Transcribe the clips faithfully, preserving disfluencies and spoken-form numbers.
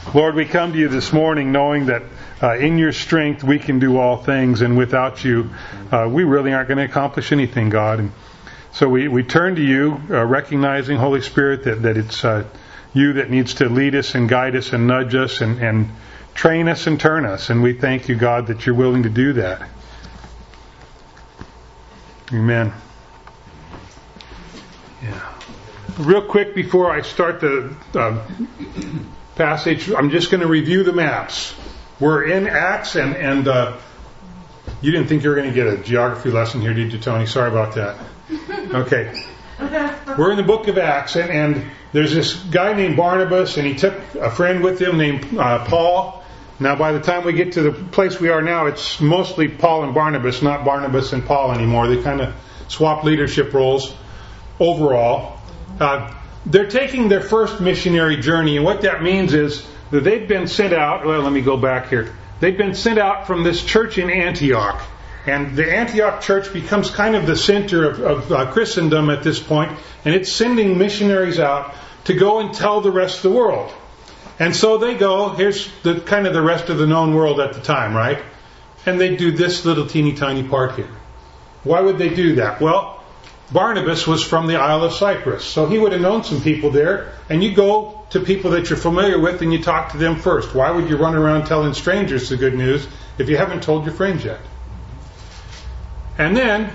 Lord, we come to you this morning knowing that uh, in your strength we can do all things, and without you uh, we really aren't going to accomplish anything, God. And so we, we turn to you, uh, recognizing, Holy Spirit, that, that it's uh, you that needs to lead us and guide us and nudge us and, and train us and turn us. And we thank you, God, that you're willing to do that. Amen. Yeah. Real quick before I start the uh, passage, I'm just going to review the maps. We're in Acts, and, and uh, you didn't think you were going to get a geography lesson here, did you, Tony? Sorry about that. Okay. We're in the book of Acts, and, and there's this guy named Barnabas, and he took a friend with him named uh, Paul. Now, by the time we get to the place we are now, it's mostly Paul and Barnabas, not Barnabas and Paul anymore. They kind of swap leadership roles overall. Uh, they're taking their first missionary journey, and what that means is that they've been sent out. Well, let me go back here. They've been sent out from this church in Antioch, and the Antioch church becomes kind of the center of, of uh, Christendom at this point, and it's sending missionaries out to go and tell the rest of the world. And so they go. Here's the kind of the rest of the known world at the time, right? And they do this little teeny tiny part here. Why would they do that? Well, Barnabas was from the Isle of Cyprus, so he would have known some people there, and you go to people that you're familiar with and you talk to them first. Why would you run around telling strangers the good news if you haven't told your friends yet? And then,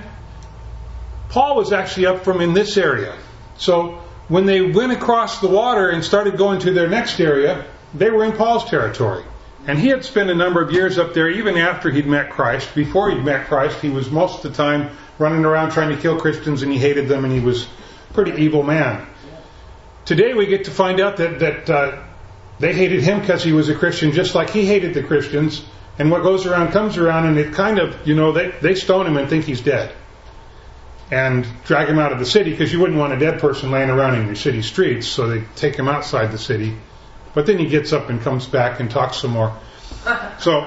Paul was actually up from in this area. So, when they went across the water and started going to their next area, they were in Paul's territory. And he had spent a number of years up there even after he'd met Christ. Before he'd met Christ, he was most of the time running around trying to kill Christians, and he hated them, and he was a pretty evil man. Today we get to find out that, that uh, they hated him because he was a Christian, just like he hated the Christians. And what goes around comes around, and it kind of, you know, they, they stone him and think he's dead. And drag him out of the city, because you wouldn't want a dead person laying around in your city streets, so they take him outside the city. But then he gets up and comes back and talks some more. So,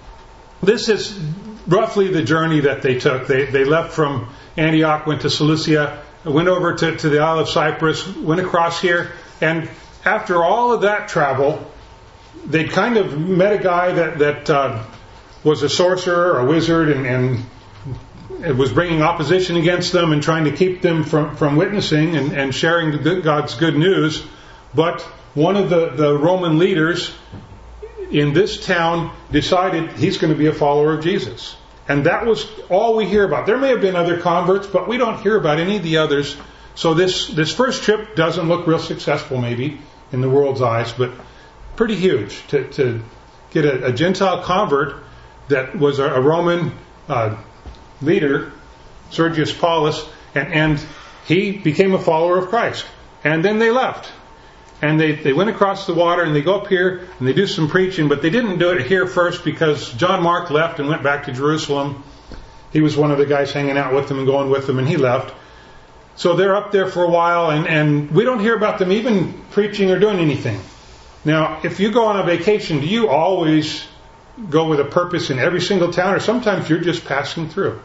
this is roughly the journey that they took. They they left from Antioch, went to Cilicia, went over to, to the Isle of Cyprus, went across here, and after all of that travel, they'd kind of met a guy that, that uh, was a sorcerer, a wizard, and, and it was bringing opposition against them and trying to keep them from, from witnessing and, and sharing the, God's good news. But one of the, the Roman leaders in this town decided he's going to be a follower of Jesus. And that was all we hear about. There may have been other converts, but we don't hear about any of the others. So this, this first trip doesn't look real successful maybe in the world's eyes, but pretty huge to, to get a, a Gentile convert that was a, a Roman uh, leader, Sergius Paulus, and, and he became a follower of Christ. And then they left. And they, they went across the water, and they go up here, and they do some preaching, but they didn't do it here first because John Mark left and went back to Jerusalem. He was one of the guys hanging out with them and going with them, and he left. So they're up there for a while, and, and we don't hear about them even preaching or doing anything. Now, if you go on a vacation, do you always go with a purpose in every single town, or sometimes you're just passing through?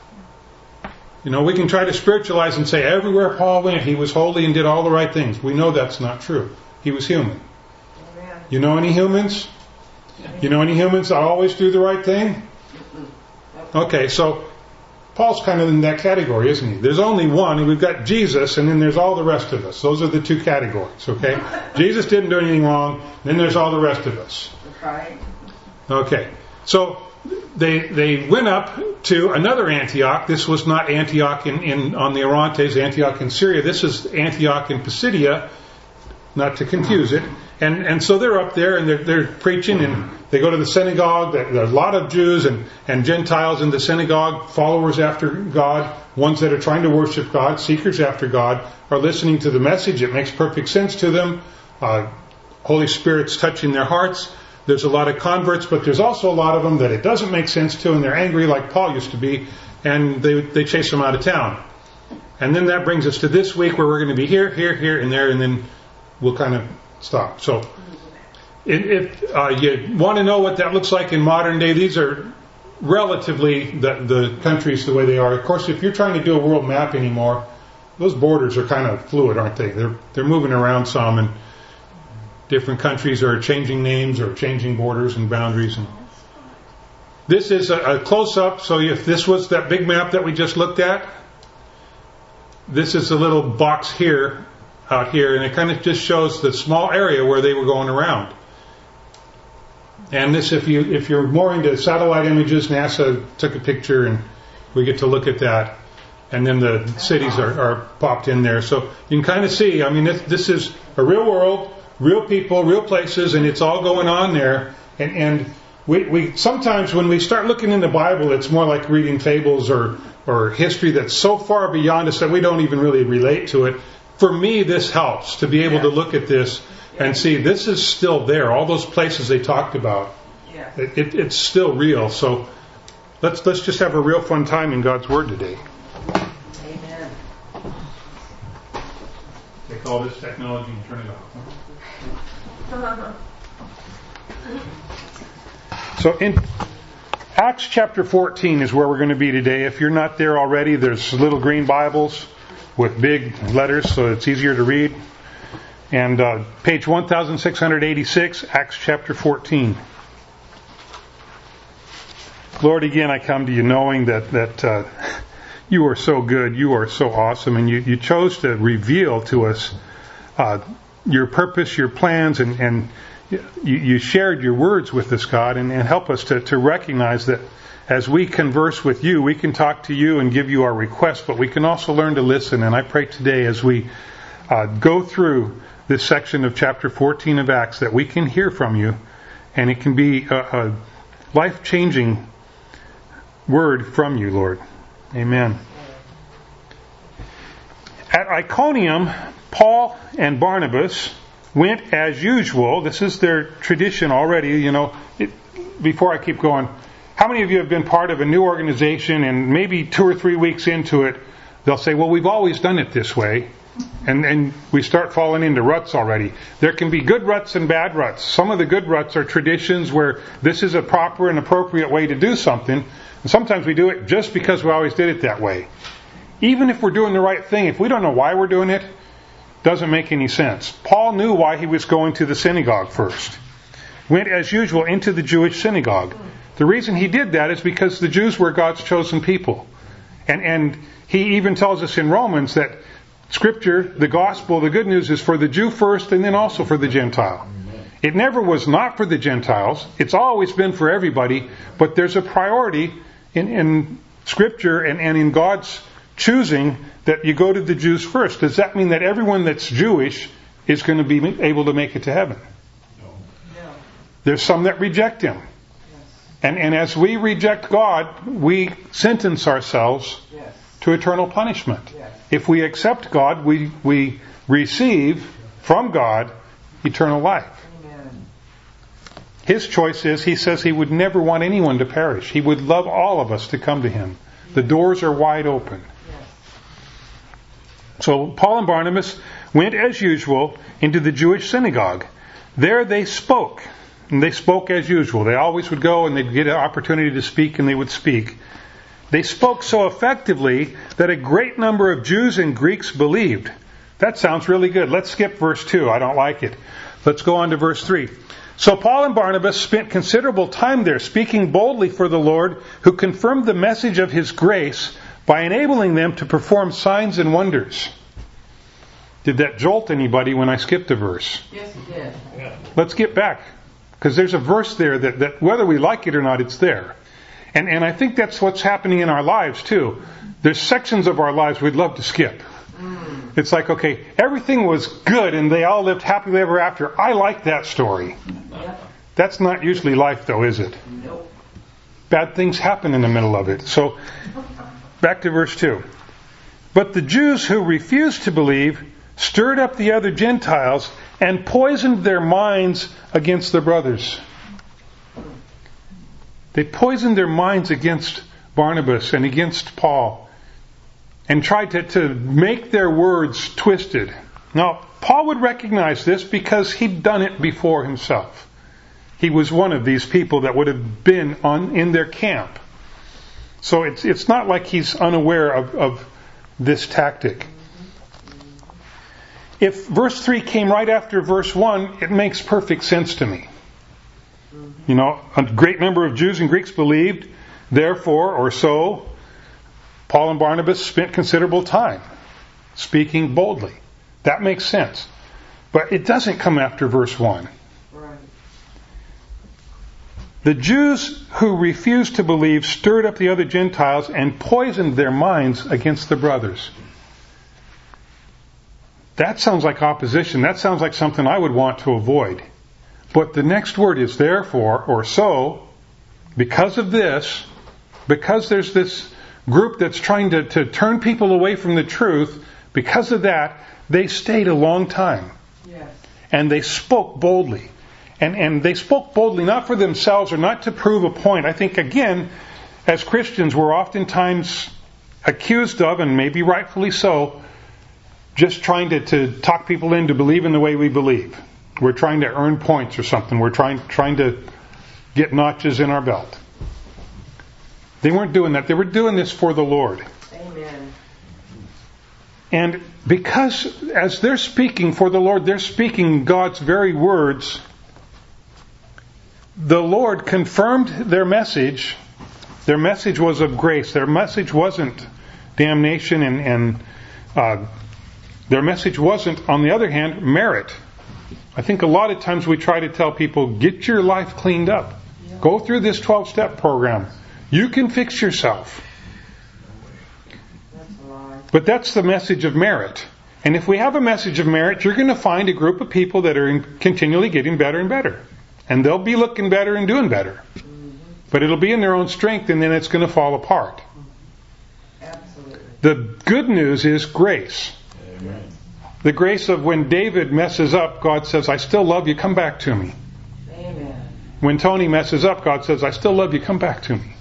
You know, we can try to spiritualize and say everywhere Paul went, he was holy and did all the right things. We know that's not true. He was human. Amen. You know any humans? You know any humans that always do the right thing? Okay, so Paul's kind of in that category, isn't he? There's only one, and we've got Jesus, and then there's all the rest of us. Those are the two categories, okay? Jesus didn't do anything wrong, then there's all the rest of us. Right. Okay, so They they went up to another Antioch. This was not Antioch in, in on the Orontes, Antioch in Syria. This is Antioch in Pisidia, not to confuse it. And and so they're up there and they're they're preaching, and they go to the synagogue. There are a lot of Jews and, and Gentiles in the synagogue, followers after God, ones that are trying to worship God, seekers after God, are listening to the message. It makes perfect sense to them. Uh, Holy Spirit's touching their hearts. There's a lot of converts, but there's also a lot of them that it doesn't make sense to, and they're angry like Paul used to be, and they they chase them out of town. And then that brings us to this week where we're going to be here, here, here, and there, and then we'll kind of stop. So if uh, you want to know what that looks like in modern day, these are relatively the, the countries the way they are. Of course, if you're trying to do a world map anymore, those borders are kind of fluid, aren't they? They're they're moving around some, and different countries are changing names or changing borders and boundaries. And this is a, a close-up, so if this was that big map that we just looked at, this is a little box here, out here, and it kind of just shows the small area where they were going around. And this, if you if you're more into satellite images, NASA took a picture, and we get to look at that. And then the cities are, are popped in there, so you can kind of see. I mean, this, this is a real world, real people, real places, and it's all going on there. And, and we, we sometimes when we start looking in the Bible, it's more like reading fables or or history that's so far beyond us that we don't even really relate to it. For me, this helps to be able yeah. to look at this and see this is still there. All those places they talked about, yeah. it, it, it's still real. So let's let's just have a real fun time in God's Word today. Amen. Take all this technology and turn it off. So in Acts chapter fourteen is where we're going to be today. If you're not there already, there's little green Bibles with big letters, so it's easier to read. And uh, page sixteen eighty-six, Acts chapter fourteen. Lord, again, I come to you knowing that that uh, you are so good, you are so awesome, and you, you chose to reveal to us uh, your purpose, your plans, and, and you, you shared your words with us, God, and, and help us to, to recognize that as we converse with you, we can talk to you and give you our requests, but we can also learn to listen. And I pray today as we uh, go through this section of chapter fourteen of Acts that we can hear from you, and it can be a, a life-changing word from you, Lord. Amen. At Iconium, Paul and Barnabas went as usual. This is their tradition already. You know, it, before I keep going, how many of you have been part of a new organization and maybe two or three weeks into it, they'll say, well, we've always done it this way. And, and we start falling into ruts already. There can be good ruts and bad ruts. Some of the good ruts are traditions where this is a proper and appropriate way to do something. And sometimes we do it just because we always did it that way. Even if we're doing the right thing, if we don't know why we're doing it, doesn't make any sense. Paul knew why he was going to the synagogue first. Went as usual into the Jewish synagogue. The reason he did that is because the Jews were God's chosen people. And, and he even tells us in Romans that Scripture, the gospel, the good news is for the Jew first and then also for the Gentile. It never was not for the Gentiles. It's always been for everybody. But there's a priority in, in Scripture and, and in God's choosing that you go to the Jews first. Does that mean that everyone that's Jewish is going to be able to make it to heaven? No. No. There's some that reject Him. Yes. And, and as we reject God, we sentence ourselves yes. to eternal punishment. Yes. If we accept God, we, we receive from God eternal life. Amen. His choice is, He says He would never want anyone to perish. He would love all of us to come to Him. The doors are wide open. So Paul and Barnabas went as usual into the Jewish synagogue. There they spoke. And they spoke as usual. They always would go and they'd get an opportunity to speak and they would speak. They spoke so effectively that a great number of Jews and Greeks believed. That sounds really good. Let's skip verse two. I don't like it. Let's go on to verse three. So Paul and Barnabas spent considerable time there, speaking boldly for the Lord, who confirmed the message of His grace by enabling them to perform signs and wonders. Did that jolt anybody when I skipped a verse? Yes, it did. Yeah. Let's get back. Because there's a verse there that, that whether we like it or not, it's there. And, and I think that's what's happening in our lives too. There's sections of our lives we'd love to skip. Mm. It's like, okay, everything was good and they all lived happily ever after. I like that story. Yeah. That's not usually life though, is it? Nope. Bad things happen in the middle of it. So, back to verse two. But the Jews who refused to believe stirred up the other Gentiles and poisoned their minds against their brothers. They poisoned their minds against Barnabas and against Paul and tried to, to make their words twisted. Now, Paul would recognize this because he'd done it before himself. He was one of these people that would have been on in their camp. So it's it's not like he's unaware of, of this tactic. if verse three came right after verse one, it makes perfect sense to me. You know, a great number of Jews and Greeks believed, therefore, or so, Paul and Barnabas spent considerable time speaking boldly. That makes sense. But it doesn't come after verse one. Right. The Jews who refused to believe stirred up the other Gentiles and poisoned their minds against the brothers. That sounds like opposition. That sounds like something I would want to avoid. But the next word is therefore, or so, because of this, because there's this group that's trying to, to turn people away from the truth, because of that, they stayed a long time. Yes. And they spoke boldly. And, and they spoke boldly not for themselves or not to prove a point. I think, again, as Christians, we're oftentimes accused of, and maybe rightfully so, just trying to, to talk people into believing the way we believe. We're trying to earn points or something. We're trying trying to get notches in our belt. They weren't doing that. They were doing this for the Lord. Amen. And because as they're speaking for the Lord, they're speaking God's very words, the Lord confirmed their message. Their message was of grace. Their message wasn't damnation and, and uh, their message wasn't, on the other hand, merit. I think a lot of times we try to tell people, get your life cleaned up. Yeah. Go through this twelve-step program. You can fix yourself. That's a lie. But that's the message of merit. And if we have a message of merit, you're going to find a group of people that are continually getting better and better. And they'll be looking better and doing better. Mm-hmm. But it'll be in their own strength, and then it's going to fall apart. Absolutely. The good news is grace. Amen. The grace of when David messes up, God says, I still love you, come back to me. Amen. When Tony messes up, God says, I still love you, come back to me.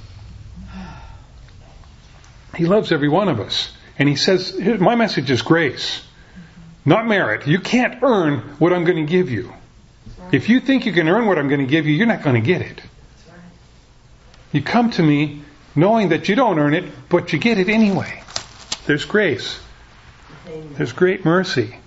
He loves every one of us. And He says, my message is grace, not merit. You can't earn what I'm going to give you. Right. If you think you can earn what I'm going to give you, you're not going to get it. That's right. You come to me knowing that you don't earn it, but you get it anyway. There's grace. Amen. There's great mercy.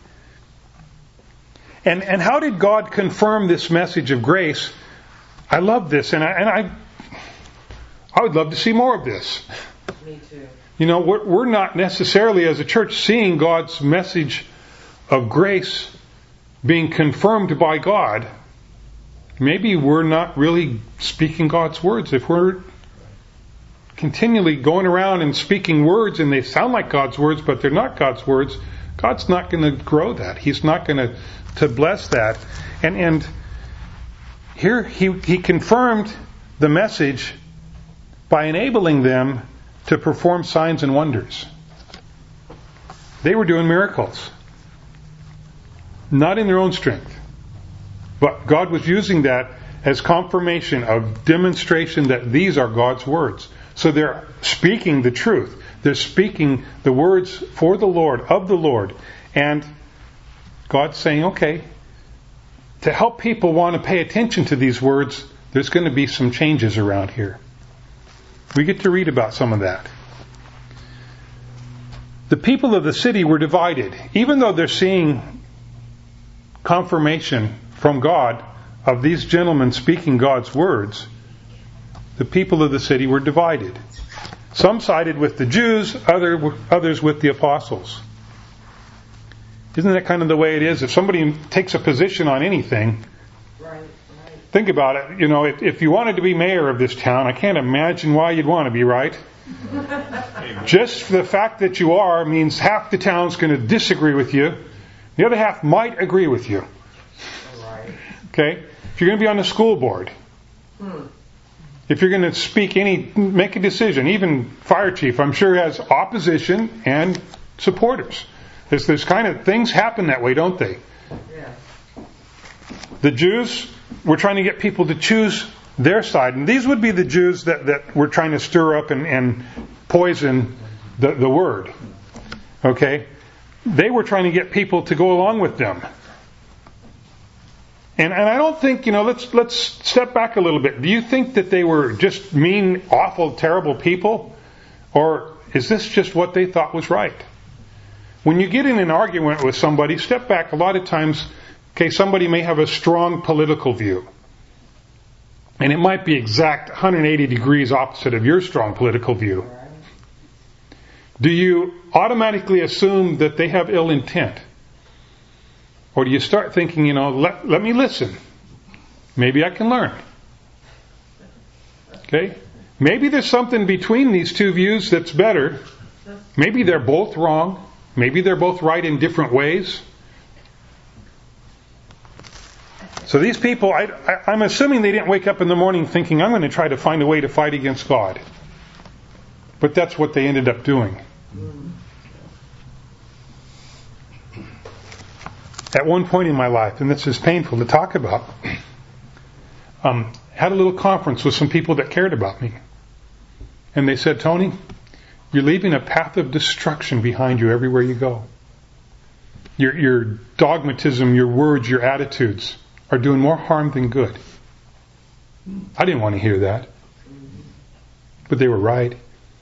And and how did God confirm this message of grace? I love this, and I and I I would love to see more of this. Me too. You know, we're, we're not necessarily as a church seeing God's message of grace being confirmed by God. Maybe we're not really speaking God's words. If we're continually going around and speaking words and they sound like God's words, but they're not God's words, God's not going to grow that. He's not going to, to bless that. And and here he, he confirmed the message by enabling them to perform signs and wonders. They were doing miracles. Not in their own strength. But God was using that as confirmation of demonstration that these are God's words. So they're speaking the truth. They're speaking the words for the Lord, of the Lord. And God's saying, okay, to help people want to pay attention to these words, there's going to be some changes around here. We get to read about some of that. The people of the city were divided. Even though they're seeing confirmation from God of these gentlemen speaking God's words, the people of the city were divided. Some sided with the Jews, other, others with the apostles. Isn't that kind of the way it is? If somebody takes a position on anything, Right, right. think about it. You know, if, if you wanted to be mayor of this town, I can't imagine why you'd want to be, right? Just the fact that you are means half the town's going to disagree with you. The other half might agree with you. Right. Okay? If you're going to be on the school board, Hmm. if you're going to speak any, make a decision, even fire chief, I'm sure has opposition and supporters. There's, there's kind of things happen that way, don't they? Yeah. The Jews were trying to get people to choose their side. And these would be the Jews that, that were trying to stir up and, and poison the, the word. Okay? They were trying to get people to go along with them. And, and I don't think, you know, let's let's step back a little bit. Do you think that they were just mean, awful, terrible people? Or is this just what they thought was right? When you get in an argument with somebody, step back. A lot of times, okay, somebody may have a strong political view. And it might be exact one hundred eighty degrees opposite of your strong political view. Do you automatically assume that they have ill intent? Or do you start thinking, you know, let, let me listen. Maybe I can learn. Okay? Maybe there's something between these two views that's better. Maybe they're both wrong. Maybe they're both right in different ways. So these people, I, I, I'm assuming they didn't wake up in the morning thinking, I'm going to try to find a way to fight against God. But that's what they ended up doing. At one point in my life, and this is painful to talk about, um, had a little conference with some people that cared about me. And they said, Tony, you're leaving a path of destruction behind you everywhere you go. Your, your dogmatism, your words, your attitudes are doing more harm than good. I didn't want to hear that. But they were right.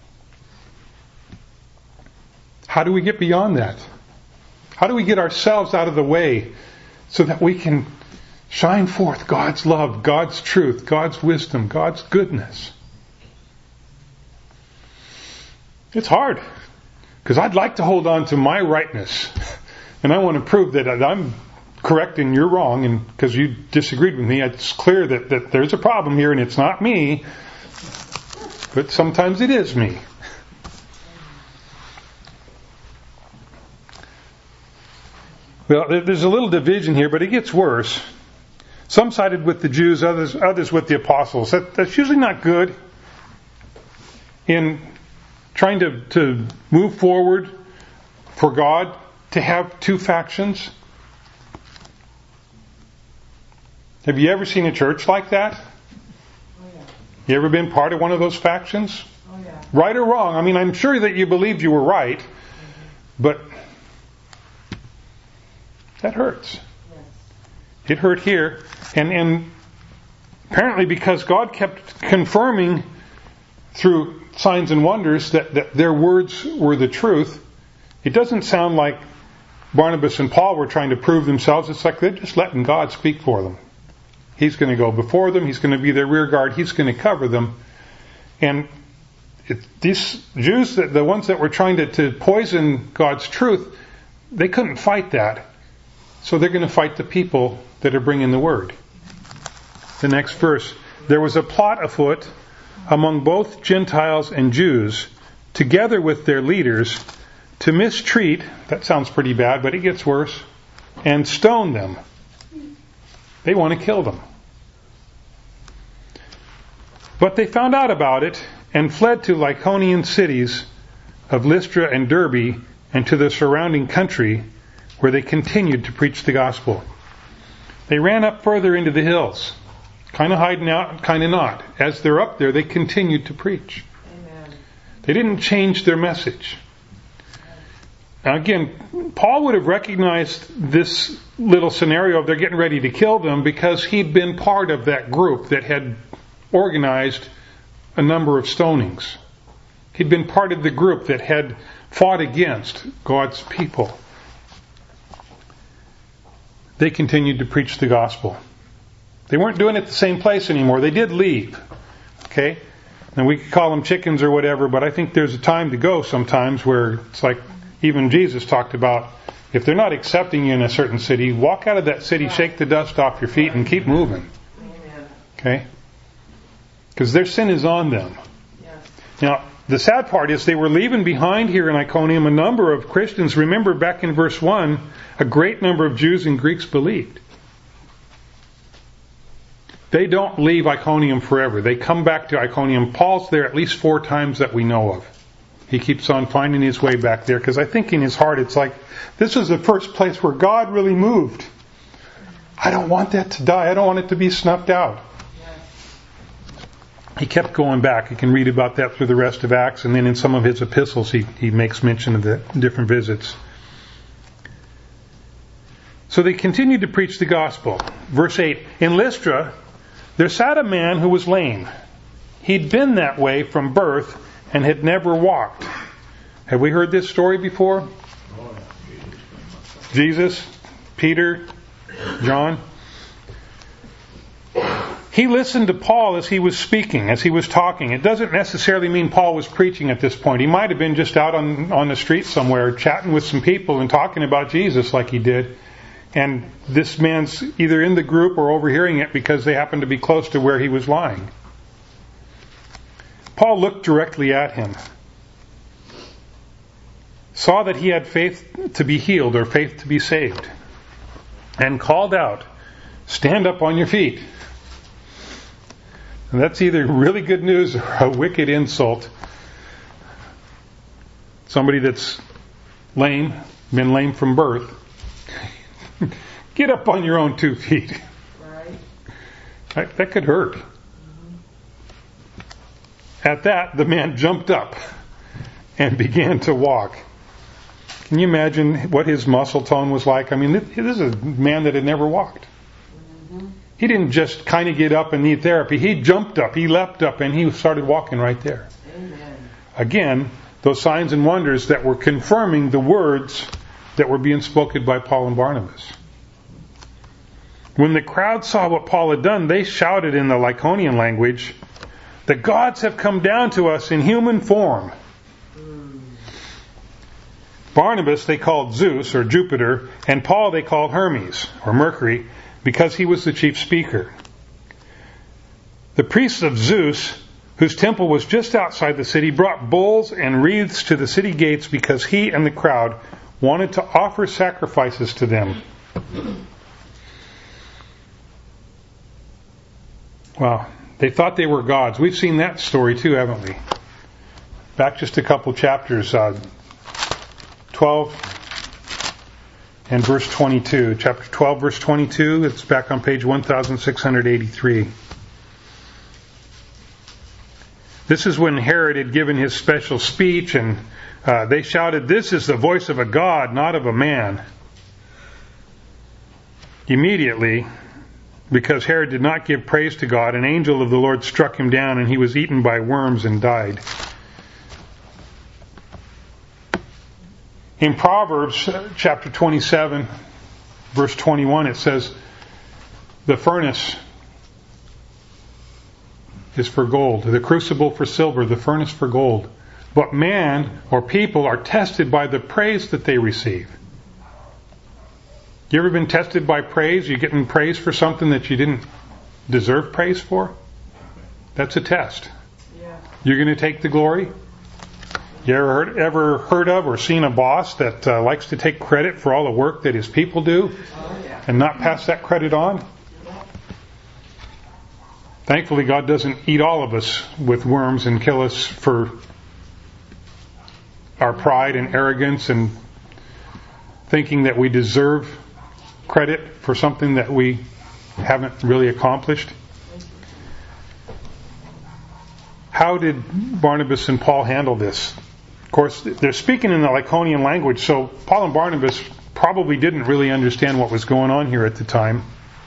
How do we get beyond that? How do we get ourselves out of the way so that we can shine forth God's love, God's truth, God's wisdom, God's goodness? It's hard. Because I'd like to hold on to my rightness. And I want to prove that I'm correct and you're wrong. And because you disagreed with me, it's clear that, that there's a problem here and it's not me. But sometimes it is me. Well, there's a little division here, but it gets worse. Some sided with the Jews, others others with the apostles. That, that's usually not good in trying to, to move forward for God, to have two factions. Have you ever seen a church like that? Oh, yeah. You ever been part of one of those factions? Oh, yeah. Right or wrong? I mean, I'm sure that you believed you were right, mm-hmm. but that hurts. Yes. It hurt here. And, and apparently because God kept confirming through signs and wonders that, that their words were the truth, it doesn't sound like Barnabas and Paul were trying to prove themselves. It's like they're just letting God speak for them. He's going to go before them. He's going to be their rear guard. He's going to cover them. And it, these Jews, the ones that were trying to, to poison God's truth, they couldn't fight that. So they're going to fight the people that are bringing the word. The next verse. There was a plot afoot among both Gentiles and Jews, together with their leaders, to mistreat, that sounds pretty bad, but it gets worse, and stone them. They want to kill them. But they found out about it and fled to Lycaonian cities of Lystra and Derbe and to the surrounding country, where they continued to preach the gospel. They ran up further into the hills, kind of hiding out, kind of not. As they're up there, they continued to preach. Amen. They didn't change their message. Now again, Paul would have recognized this little scenario of they're getting ready to kill them because he'd been part of that group that had organized a number of stonings. He'd been part of the group that had fought against God's people. They continued to preach the gospel. They weren't doing it at the same place anymore. They did leave. Okay? And we could call them chickens or whatever, but I think there's a time to go sometimes where it's like even Jesus talked about, if they're not accepting you in a certain city, walk out of that city, shake the dust off your feet, and keep moving. Okay? Because their sin is on them. Now, the sad part is they were leaving behind here in Iconium a number of Christians. Remember back in verse one, a great number of Jews and Greeks believed. They don't leave Iconium forever. They come back to Iconium. Paul's there at least four times that we know of. He keeps on finding his way back there because I think in his heart it's like, this is the first place where God really moved. I don't want that to die. I don't want it to be snuffed out. He kept going back. You can read about that through the rest of Acts, and then in some of his epistles he, he makes mention of the different visits. So they continued to preach the gospel. Verse eight, in Lystra there sat a man who was lame. He'd been that way from birth and had never walked. Have we heard this story before? Jesus, Peter, John. He listened to Paul as he was speaking, as he was talking. It doesn't necessarily mean Paul was preaching at this point. He might have been just out on, on the street somewhere chatting with some people and talking about Jesus like he did. And this man's either in the group or overhearing it because they happened to be close to where he was lying. Paul looked directly at him, saw that he had faith to be healed or faith to be saved, and called out, "Stand up on your feet." And that's either really good news or a wicked insult. Somebody that's lame, been lame from birth, get up on your own two feet. Right. That, that could hurt. Mm-hmm. At that, the man jumped up and began to walk. Can you imagine what his muscle tone was like? I mean, this is a man that had never walked. Mm-hmm. He didn't just kind of get up and need therapy. He jumped up, he leapt up, and he started walking right there. Amen. Again, those signs and wonders that were confirming the words that were being spoken by Paul and Barnabas. When the crowd saw what Paul had done, they shouted in the Lycaonian language, "The gods have come down to us in human form." Mm. Barnabas they called Zeus or Jupiter, and Paul they called Hermes or Mercury, because he was the chief speaker. The priests of Zeus, whose temple was just outside the city, brought bulls and wreaths to the city gates because he and the crowd wanted to offer sacrifices to them. Wow, they thought they were gods. We've seen that story too, haven't we? Back just a couple chapters, uh, twelve and verse twenty-two. Chapter twelve, verse twenty-two. It's back on page one thousand six hundred eighty-three. This is when Herod had given his special speech, and uh, they shouted, "This is the voice of a god, not of a man." Immediately, because Herod did not give praise to God, an angel of the Lord struck him down, and he was eaten by worms and died. In Proverbs chapter twenty-seven, verse twenty-one, it says, "The furnace is for gold, the crucible for silver, the furnace for gold. But man or people are tested by the praise that they receive." You ever been tested by praise? You getting praise for something that you didn't deserve praise for? That's a test. Yeah. You're going to take the glory? You ever heard, ever heard of or seen a boss that uh, likes to take credit for all the work that his people do Oh, yeah. and not pass that credit on? Thankfully, God doesn't eat all of us with worms and kill us for our pride and arrogance and thinking that we deserve credit for something that we haven't really accomplished. How did Barnabas and Paul handle this? Of course, they're speaking in the Lycaonian language, so Paul and Barnabas probably didn't really understand what was going on here at the time.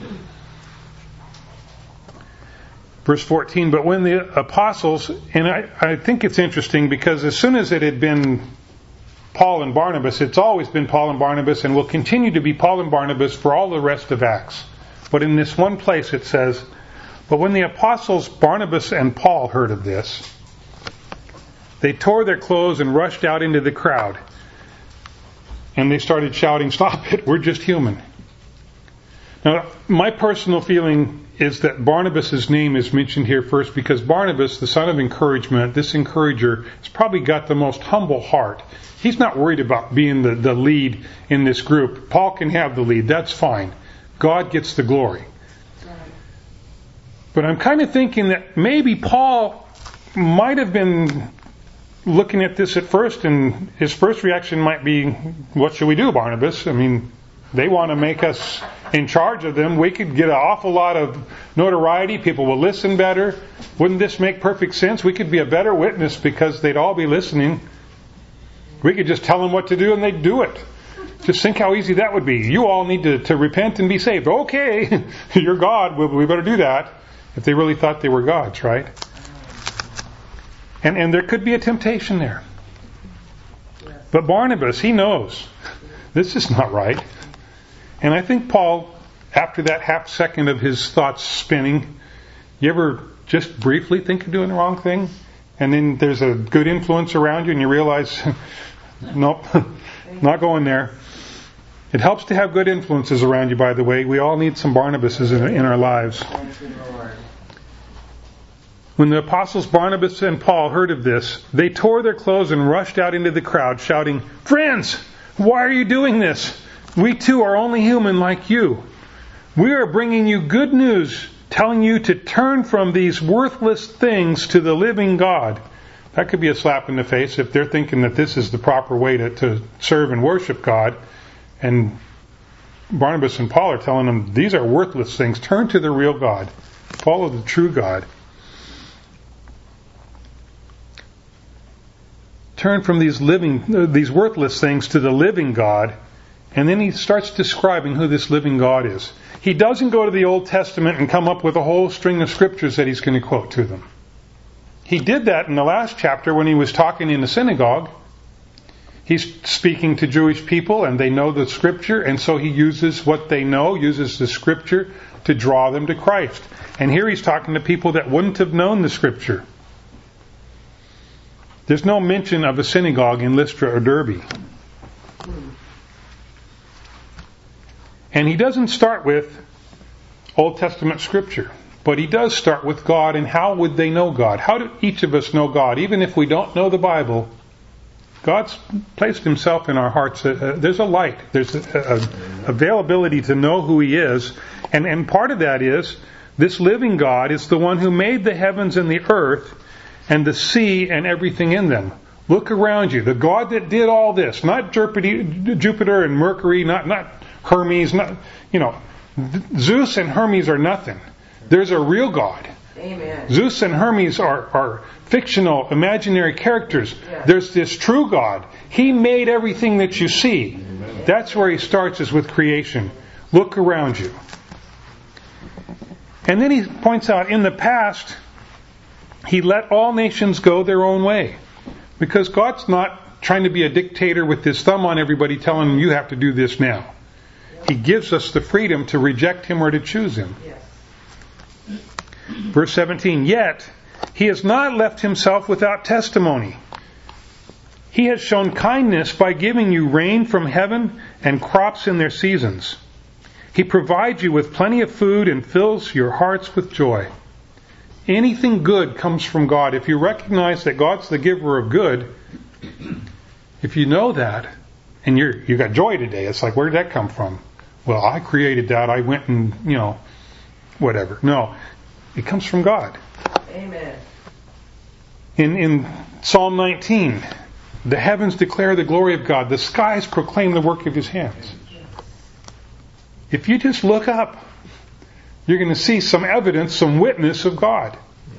Verse fourteen, but when the apostles, and I, I think it's interesting because as soon as it had been Paul and Barnabas, it's always been Paul and Barnabas and will continue to be Paul and Barnabas for all the rest of Acts. But in this one place it says, but when the apostles Barnabas and Paul heard of this, they tore their clothes and rushed out into the crowd. And they started shouting, "Stop it, we're just human." Now, my personal feeling is that Barnabas' name is mentioned here first because Barnabas, the son of encouragement, this encourager, has probably got the most humble heart. He's not worried about being the, the lead in this group. Paul can have the lead. That's fine. God gets the glory. Right. But I'm kind of thinking that maybe Paul might have been looking at this at first, and his first reaction might be, what should we do, Barnabas? I mean, they want to make us in charge of them. We could get an awful lot of notoriety. People will listen better. Wouldn't this make perfect sense? We could be a better witness because they'd all be listening. We could just tell them what to do and they'd do it. Just think how easy that would be. You all need to, to repent and be saved. Okay, you're God. We, we better do that. If they really thought they were gods, right? And and there could be a temptation there. Yes. But Barnabas, he knows this is not right. And I think Paul, after that half second of his thoughts spinning, you ever just briefly think you're doing the wrong thing? And then there's a good influence around you and you realize, nope, not going there. It helps to have good influences around you, by the way. We all need some Barnabases in, in our lives. When the apostles Barnabas and Paul heard of this, they tore their clothes and rushed out into the crowd, shouting, "Friends, why are you doing this? We too are only human like you. We are bringing you good news, telling you to turn from these worthless things to the living God." That could be a slap in the face if they're thinking that this is the proper way to, to serve and worship God. And Barnabas and Paul are telling them, these are worthless things. Turn to the real God. Follow the true God. Turn from these living, these worthless things to the living God. And then he starts describing who this living God is. He doesn't go to the Old Testament and come up with a whole string of scriptures that he's going to quote to them. He did that in the last chapter when he was talking in the synagogue. He's speaking to Jewish people and they know the scripture, and so he uses what they know, uses the scripture to draw them to Christ. And here he's talking to people that wouldn't have known the scripture. There's no mention of a synagogue in Lystra or Derbe. And he doesn't start with Old Testament scripture, but he does start with God. And how would they know God? How do each of us know God? Even if we don't know the Bible, God's placed himself in our hearts. Uh, there's a light. There's a, a availability to know who he is. And, and part of that is this living God is the one who made the heavens and the earth and the sea and everything in them. Look around you. The God that did all this, not Jupiter and Mercury, not, not Hermes, not, you know, Zeus and Hermes are nothing. There's a real God. Amen. Zeus and Hermes are, are fictional, imaginary characters. Yes. There's this true God. He made everything that you see. Amen. That's where he starts, is with creation. Look around you. And then he points out, in the past, he let all nations go their own way. Because God's not trying to be a dictator with his thumb on everybody telling them, you have to do this now. He gives us the freedom to reject him or to choose him. Yes. Verse seventeen, yet he has not left himself without testimony. He has shown kindness by giving you rain from heaven and crops in their seasons. He provides you with plenty of food and fills your hearts with joy. Anything good comes from God. If you recognize that God's the giver of good, if you know that, and you're you got joy today, it's like, where did that come from? Well, I created that. I went and, you know, whatever. No, it comes from God. Amen. In in Psalm nineteen, the heavens declare the glory of God. The skies proclaim the work of his hands. If you just look up, you're going to see some evidence, some witness of God.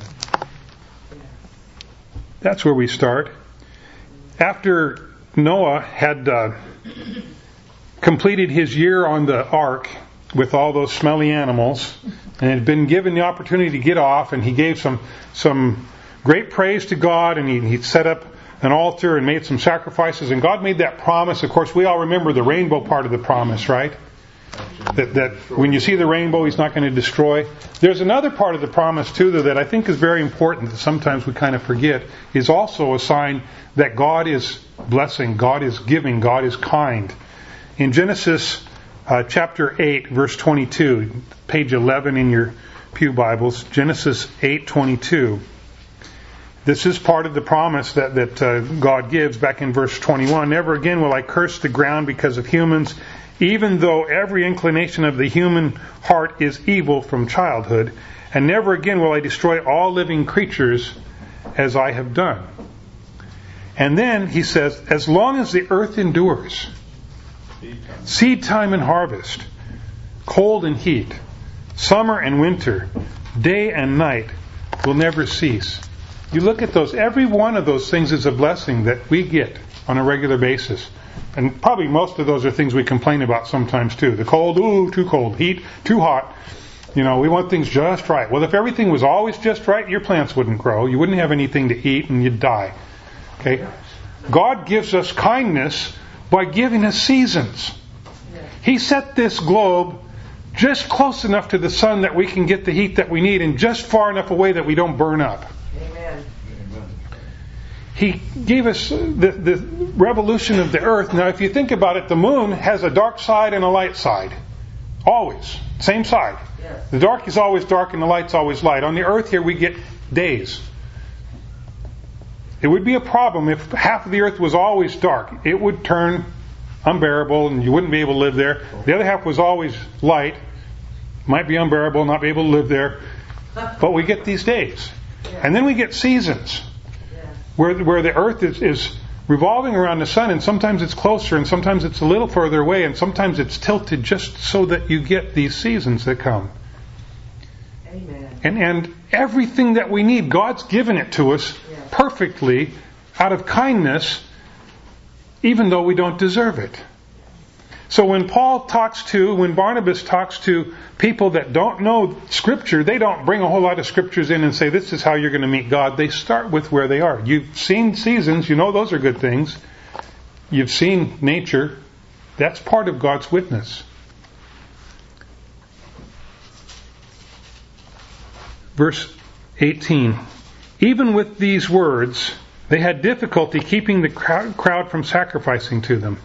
That's where we start. After Noah had uh, completed his year on the ark with all those smelly animals and had been given the opportunity to get off, and he gave some some great praise to God, and he, he set up an altar and made some sacrifices, and God made that promise. Of course, we all remember the rainbow part of the promise, right? That, that when you see the rainbow, he's not going to destroy. There's another part of the promise too, though, that I think is very important, that sometimes we kind of forget, is also a sign that God is blessing, God is giving, God is kind. In Genesis uh, chapter eight, verse twenty-two, page eleven in your pew Bibles, Genesis eight twenty-two. This is part of the promise that, that uh, God gives back in verse twenty-one. Never again will I curse the ground because of humans, even though every inclination of the human heart is evil from childhood, and never again will I destroy all living creatures as I have done. And then he says, as long as the earth endures, seed time and harvest, cold and heat, summer and winter, day and night will never cease. You look at those, every one of those things is a blessing that we get on a regular basis. And probably most of those are things we complain about sometimes too. The cold, ooh, too cold. Heat, too hot. You know, we want things just right. Well, if everything was always just right, your plants wouldn't grow. You wouldn't have anything to eat and you'd die. Okay? God gives us kindness by giving us seasons. He set this globe just close enough to the sun that we can get the heat that we need, and just far enough away that we don't burn up. Amen. He gave us the, the revolution of the earth. Now, if you think about it, the moon has a dark side and a light side. Always. Same side. Yes. The dark is always dark and the light's always light. On the earth here we get days. It would be a problem if half of the earth was always dark. It would turn unbearable and you wouldn't be able to live there. The other half was always light. Might be unbearable, not be able to live there. But we get these days. And then we get seasons. Where, where the earth is, is revolving around the sun, and sometimes it's closer and sometimes it's a little further away, and sometimes it's tilted just so that you get these seasons that come. Amen. And, and everything that we need, God's given it to us Yeah. perfectly out of kindness, even though we don't deserve it. So when Paul talks to, when Barnabas talks to people that don't know Scripture, they don't bring a whole lot of Scriptures in and say, this is how you're going to meet God. They start with where they are. You've seen seasons. You know those are good things. You've seen nature. That's part of God's witness. Verse eighteen. Even with these words, they had difficulty keeping the crowd from sacrificing to them.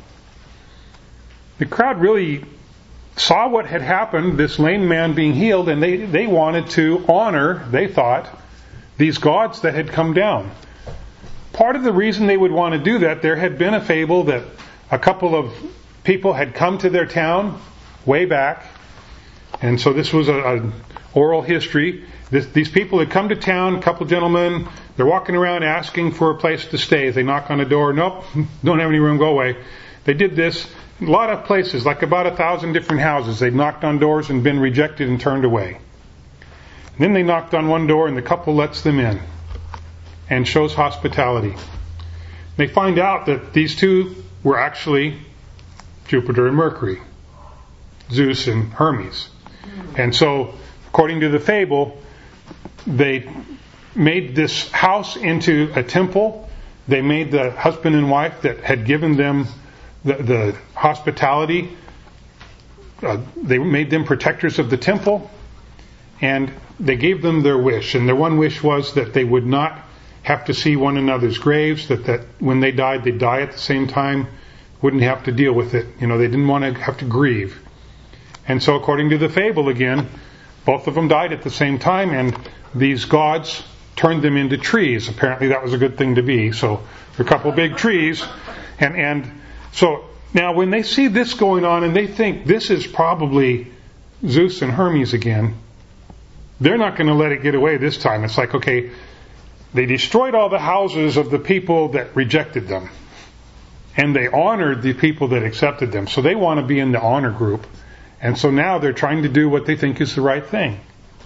The crowd really saw what had happened, this lame man being healed, and they, they wanted to honor, they thought, these gods that had come down. Part of the reason they would want to do that, there had been a fable that a couple of people had come to their town way back, and so this was an oral history. This, these people had come to town, a couple of gentlemen, they're walking around asking for a place to stay. They knock on the door, nope, don't have any room, go away. They did this. A lot of places, like about a thousand different houses. They'd knocked on doors and been rejected and turned away. And then they knocked on one door and the couple lets them in and shows hospitality. They find out that these two were actually Jupiter and Mercury, Zeus and Hermes. And so, according to the fable, they made this house into a temple. They made the husband and wife that had given them The, the hospitality, uh, they made them protectors of the temple, and they gave them their wish. And their one wish was that they would not have to see one another's graves, that, that when they died, they'd die at the same time, wouldn't have to deal with it. You know, they didn't want to have to grieve. And so according to the fable again, both of them died at the same time, and these gods turned them into trees. Apparently that was a good thing to be. So a couple big trees, and and So now when they see this going on and they think this is probably Zeus and Hermes again, they're not going to let it get away this time. It's like, okay, they destroyed all the houses of the people that rejected them. And they honored the people that accepted them. So they want to be in the honor group. And so now they're trying to do what they think is the right thing.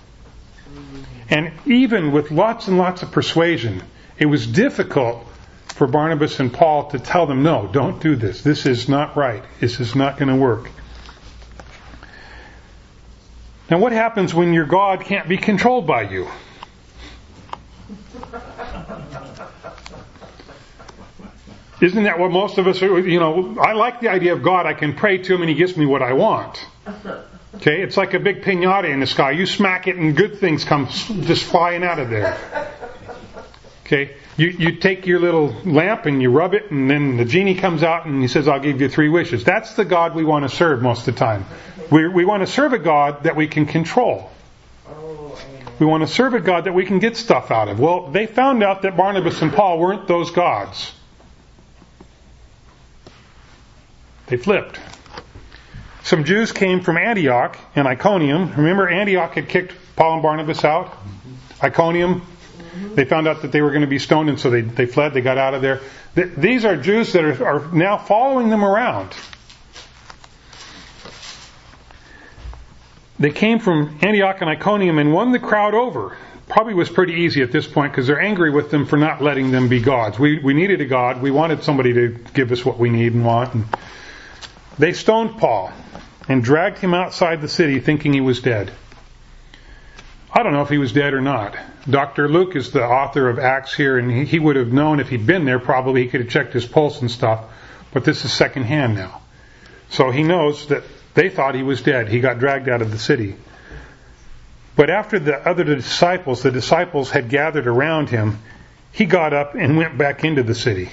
And even with lots and lots of persuasion, it was difficult for Barnabas and Paul to tell them, no, don't do this. This is not right. This is not going to work. Now what happens when your God can't be controlled by you? Isn't that what most of us are, you know, I like the idea of God. I can pray to Him and He gives me what I want. Okay, it's like a big piñata in the sky. You smack it and good things come just flying out of there. Okay, you, you take your little lamp and you rub it, and then the genie comes out and he says, I'll give you three wishes. That's the God we want to serve most of the time. We, we want to serve a God that we can control. We want to serve a God that we can get stuff out of. Well, they found out that Barnabas and Paul weren't those gods. They flipped. Some Jews came from Antioch and Iconium. Remember, Antioch had kicked Paul and Barnabas out? Iconium. They found out that they were going to be stoned, and so they, they fled. They got out of there. Th- these are Jews that are, are now following them around. They came from Antioch and Iconium and won the crowd over. Probably was pretty easy at this point because they're angry with them for not letting them be gods. We we needed a god. We wanted somebody to give us what we need and want. And they stoned Paul and dragged him outside the city thinking he was dead. I don't know if he was dead or not. Doctor Luke is the author of Acts here, and he, he would have known if he'd been there. Probably he could have checked his pulse and stuff. But this is secondhand now. So he knows that they thought he was dead. He got dragged out of the city. But after the other disciples, the disciples had gathered around him, he got up and went back into the city.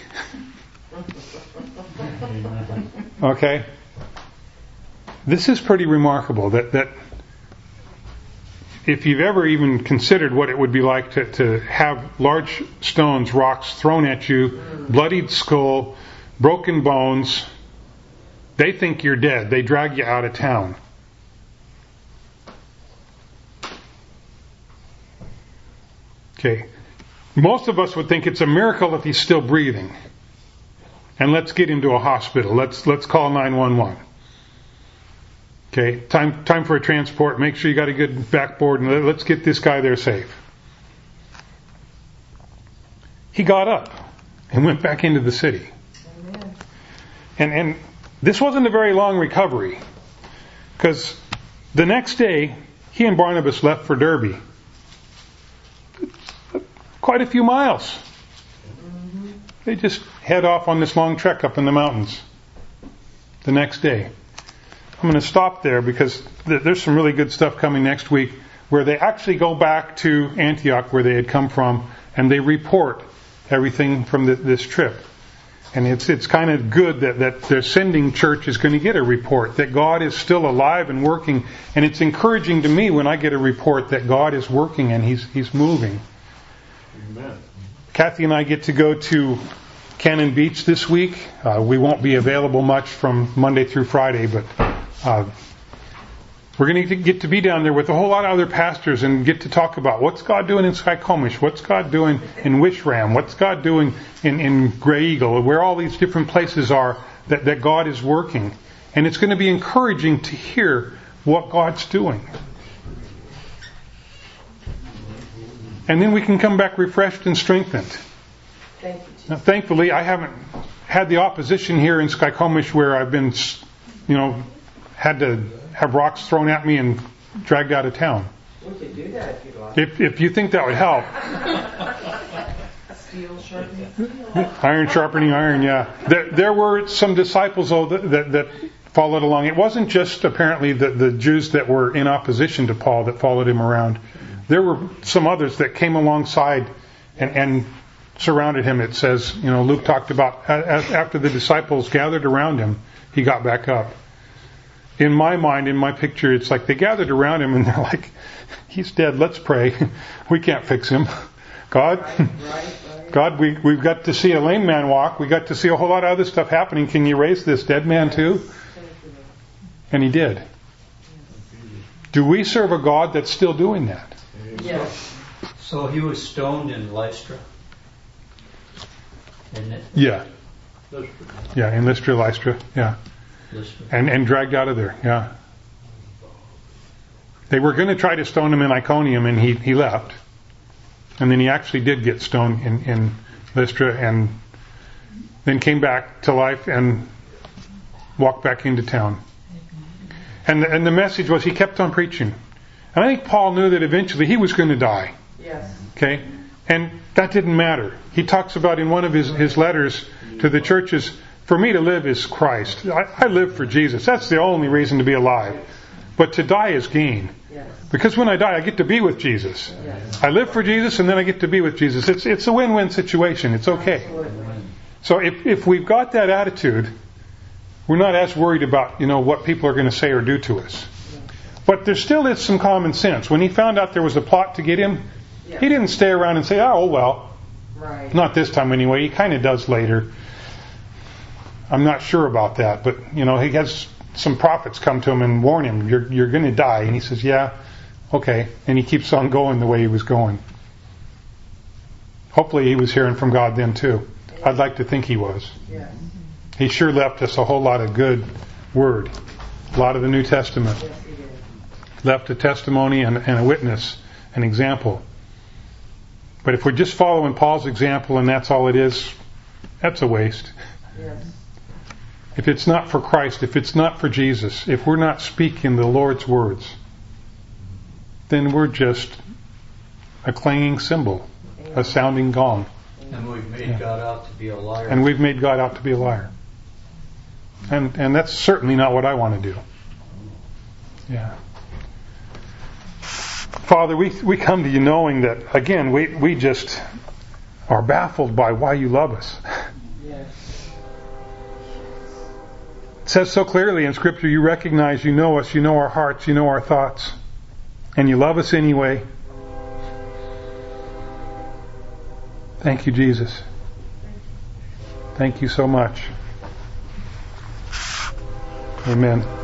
Okay? This is pretty remarkable that, that if you've ever even considered what it would be like to, to have large stones, rocks thrown at you, bloodied skull, broken bones, they think you're dead. They drag you out of town. Okay. Most of us would think it's a miracle if he's still breathing. And let's get him to a hospital. Let's let's call nine one one. Okay, time time for a transport. Make sure you got a good backboard, and let's get this guy there safe. He got up and went back into the city. Amen. And and this wasn't a very long recovery, because the next day he and Barnabas left for Derbe. Quite a few miles. Mm-hmm. They just head off on this long trek up in the mountains the next day. I'm going to stop there because th- there's some really good stuff coming next week where they actually go back to Antioch where they had come from, and they report everything from the, this trip. And it's it's kind of good that, that their sending church is going to get a report that God is still alive and working. And it's encouraging to me when I get a report that God is working and He's He's moving. Amen. Kathy and I get to go to Cannon Beach this week. Uh, we won't be available much from Monday through Friday, but uh, we're going to get to be down there with a whole lot of other pastors and get to talk about what's God doing in Skykomish, what's God doing in Wishram, what's God doing in, in Grey Eagle, where all these different places are that, that God is working. And it's going to be encouraging to hear what God's doing. And then we can come back refreshed and strengthened. Thank you, now, thankfully, I haven't had the opposition here in Skykomish where I've been, you know, had to have rocks thrown at me and dragged out of town. We could do that if you'd like. If, if you think that would help. Steel sharpening steel. Iron sharpening iron, yeah. There, there were some disciples, though, that, that, that followed along. It wasn't just apparently the, the Jews that were in opposition to Paul that followed him around. There were some others that came alongside and, and surrounded him. It says, you know, Luke talked about after the disciples gathered around him, he got back up. In my mind, in my picture, it's like they gathered around him and they're like, he's dead, let's pray. We can't fix him. God, right, right, right. God, we, we've got to see a lame man walk. We got to see a whole lot of other stuff happening. Can you raise this dead man too? And he did. Do we serve a God that's still doing that? Yes. So he was stoned in Lystra, isn't it? Yeah. Yeah, in Lystra, Lystra, yeah. Lystra. And and dragged out of there, yeah. They were going to try to stone him in Iconium, and he, he left. And then he actually did get stoned in, in Lystra, and then came back to life and walked back into town. And the, and the message was he kept on preaching. And I think Paul knew that eventually he was going to die. Yes. Okay? And that didn't matter. He talks about in one of his, his letters to the churches, for me to live is Christ. I, I live for Jesus. That's the only reason to be alive. But to die is gain. Yes. Because when I die, I get to be with Jesus. Yes. I live for Jesus and then I get to be with Jesus. It's it's a win-win situation. It's okay. Absolutely. So if, if we've got that attitude, we're not as worried about, you know, what people are going to say or do to us. But there still is some common sense. When he found out there was a plot to get him, Yes. he didn't stay around and say, oh, well, Right. not this time anyway. He kind of does later. I'm not sure about that. But, you know, he has some prophets come to him and warn him, you're, you're going to die. And he says, yeah, okay. And he keeps on going the way he was going. Hopefully he was hearing from God then too. I'd like to think he was. Yes. He sure left us a whole lot of good word. A lot of the New Testament. Yes, he did. Left a testimony and, and a witness, an example. But if we're just following Paul's example and that's all it is, that's a waste. Yes. If it's not for Christ, if it's not for Jesus, if we're not speaking the Lord's words, then we're just a clanging cymbal, a sounding gong. And we've made Yeah. God out to be a liar. And we've made God out to be a liar. And and that's certainly not what I want to do. Yeah. Father, we we come to you knowing that, again, we, we just are baffled by why you love us. Yes. It says so clearly in Scripture, you recognize, you know us, you know our hearts, you know our thoughts, and you love us anyway. Thank you, Jesus. Thank you so much. Amen.